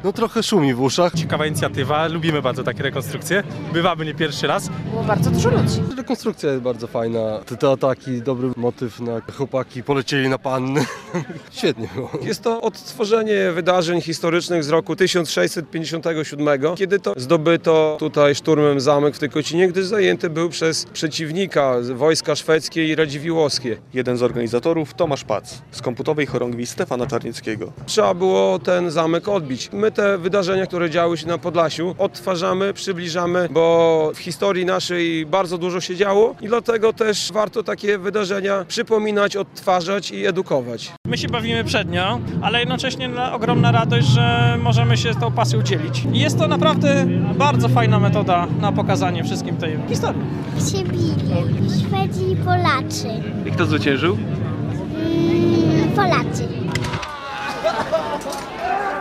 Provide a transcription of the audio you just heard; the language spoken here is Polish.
No trochę szumi w uszach. Ciekawa inicjatywa, lubimy bardzo takie rekonstrukcje. Bywamy nie pierwszy raz. Było bardzo dużo ludzi. Rekonstrukcja jest bardzo fajna. Te ataki, dobry motyw na chłopaki polecieli na panny. Świetnie było. Jest to odtworzenie wydarzeń historycznych z roku 1657, kiedy to zdobyto tutaj szturmem zamek w Tykocinie, gdyż zajęty był przez przeciwnika wojska szwedzkie i radziwiłłowskie. Jeden z organizatorów, Tomasz Pac, z komputowej chorągwi Stefana Czarnieckiego. Trzeba było ten zamek odbić. My te wydarzenia, które działy się na Podlasiu, odtwarzamy, przybliżamy, bo w historii naszej bardzo dużo się działo i dlatego też warto takie wydarzenia przypominać, odtwarzać i edukować. My się bawimy przednio, ale jednocześnie ogromna radość, że możemy się z tą pasją dzielić. I jest to naprawdę bardzo fajna metoda na pokazanie wszystkim tej historii. Się bili Szwedzi i Polacy. I kto zwyciężył? Polacy.